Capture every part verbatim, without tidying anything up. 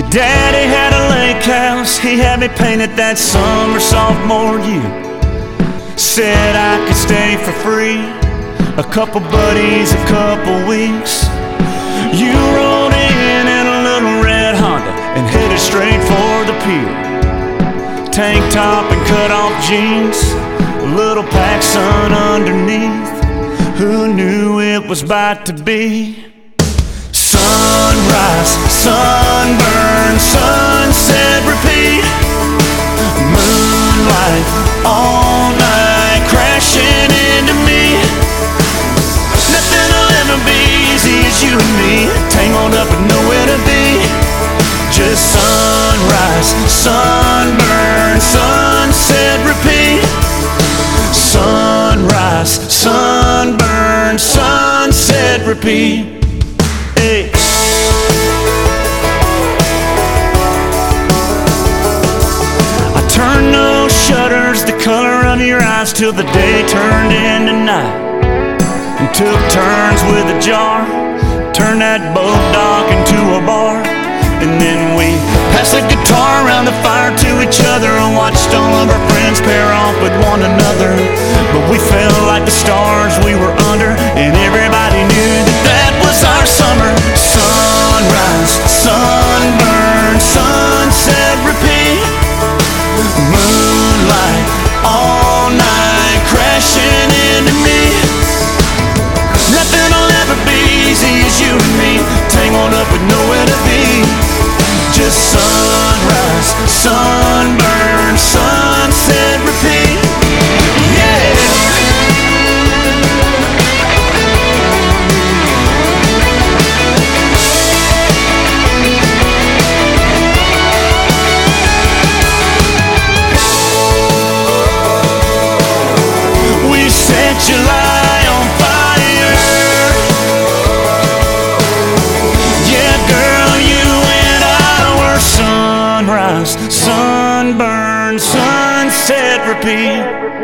Daddy had a lake house, he had me painted that summer sophomore year. Said I could stay for free, a couple buddies, a couple weeks. You rolled in in a little red Honda and headed straight for the pier. Tank top and cut off jeans, a little PacSun underneath. Who knew it was about to be sunrise, sunburn, sunset, repeat. Moonlight all night crashing into me. Nothing will ever be easy as you and me, tangled up and nowhere to be. Just sunrise, sunburn, sunset, repeat. Sunrise, sunburn, sunset, repeat. Hey. I turned those shutters the color of your eyes till the day turned into night, and took turns with a jar, turned that boat dock into a bar. And then we passed the guitar around the fire to each other and watched all of our friends pair off with one another. But we felt like the stars we were under, and everybody knew that that was our summer. Sunrise, sunburn, sunset, repeat. Moonlight all night crashing into me. Nothing will ever be easy as you and me, tangled up with nowhere to be. Just sunrise, sunburn, sunset, repeat. Yeah. We set July on fire. Yeah, girl, you and I were sunrise, sunburn, sunset, repeat.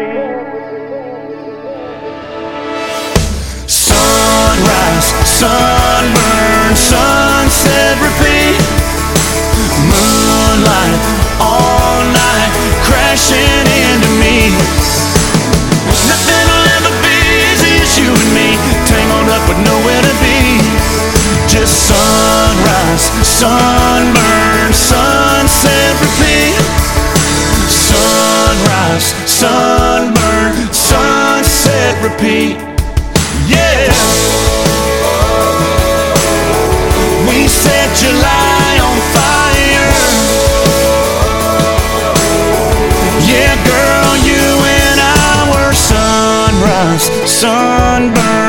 Sunrise, sunburn, sunset, repeat. Moonlight all night crashing into me. Nothing will ever be easy as you and me, tangled up with nowhere to be. Just sunrise, sunburn, sunset, repeat. Sunrise, sunburn, sunset, repeat. Yeah. We set July on fire. Yeah, girl, you and I were sunrise, sunburn,